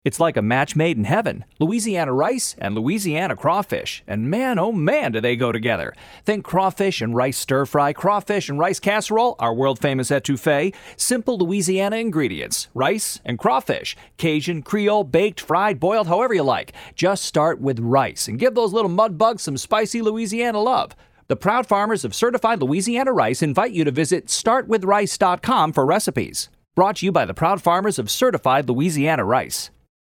It's like a match made in heaven. Louisiana rice and Louisiana crawfish. And man, oh man, do they go together. Think crawfish and rice stir fry, crawfish and rice casserole, our world famous etouffee. Simple Louisiana ingredients. Rice and crawfish. Cajun, Creole, baked, fried, boiled, however you like. Just start with rice and give those little mud bugs some spicy Louisiana love. The proud farmers of certified Louisiana rice invite you to visit startwithrice.com for recipes. Brought to you by the proud farmers of certified Louisiana rice.